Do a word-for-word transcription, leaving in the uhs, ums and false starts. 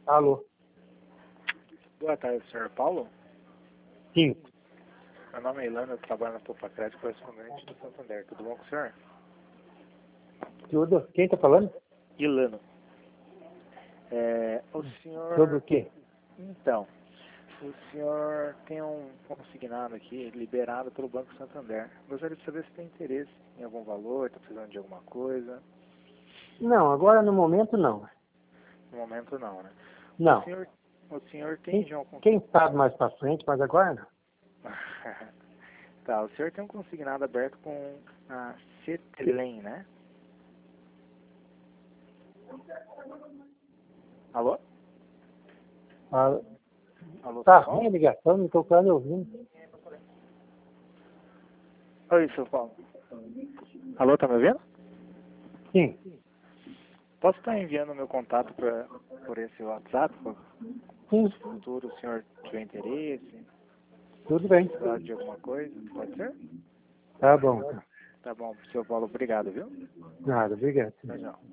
Alô? Boa tarde, senhor Paulo. Sim. Meu nome é Ilana, eu trabalho na Poupa Crédito, correspondente do Santander. Tudo bom com o senhor? Tudo? Quem está falando? Ilano. É, o senhor... Sobre o quê? Então, o senhor tem um consignado aqui, liberado pelo Banco Santander. Gostaria de saber se tem interesse em algum valor, está precisando de alguma coisa. Não, agora no momento não. No momento não, né? Não. O senhor, o senhor tem Quem, já um quem consignado... sabe mais para frente, mas agora não. Tá, o senhor tem um consignado aberto com a Cetelem, né? Alô? Ah, Alô, tá São ruim a Paulo? ligação, não estou quase ouvindo. Oi, São Paulo. Alô, tá me ouvindo? Sim. Posso estar enviando meu contato pra, por esse WhatsApp? Sim, Se no futuro o senhor tiver interesse, tudo bem. precisar de alguma coisa, pode ser? Tá bom. Tá bom, senhor Paulo, obrigado, viu? Nada, obrigado. Tchau, tchau.